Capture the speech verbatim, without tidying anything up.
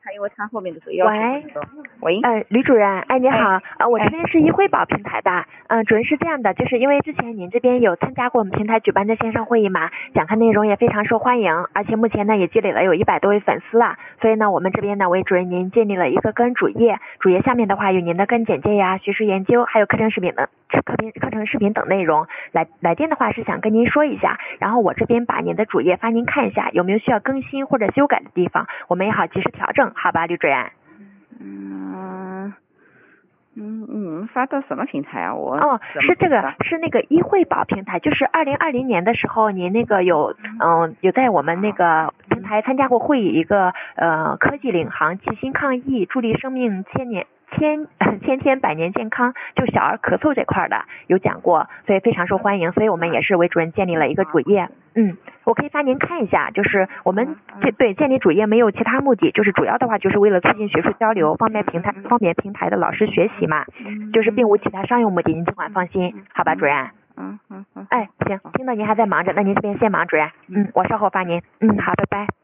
他因为他后面的这个要求很多。喂， 呃，吕主任，哎，你好，呃，我这边是医惠保平台的，嗯、呃，主任是这样的，就是因为之前您这边有参加过我们平台举办的线上会议嘛，讲课内容也非常受欢迎，而且目前呢也积累了有一百多位粉丝了，所以呢我们这边呢为主任您建立了一个个人主页，主页下面的话有您的个人简介呀、学术研究，还有课程视频等课程课程视频等内容，来来电的话是想跟您说一下，然后我这边把您的主页发您看一下，有没有需要更新或者修改的地方，我们也好及时调整，好吧，吕主任。 嗯嗯嗯，发到什么平台啊？我哦，是这个，是那个医惠保平台，就是二零二零年的时候，您那个有嗯有在我们那个平台参加过会议，一个呃科技领航，齐心抗疫，助力生命千年。千千天百年健康，就小儿咳嗽这块的有讲过，所以非常受欢迎，所以我们也是为主任建立了一个主页。嗯，我可以发您看一下，就是我们这对建立主页没有其他目的，就是主要的话就是为了促进学术交流，方便平台方便平台的老师学习嘛，就是并无其他商用目的，您尽管放心，好吧，主任。 嗯嗯嗯。 哎，行，听到您还在忙着，那您这边先忙，主任。嗯，我稍后发您。嗯，好，拜拜。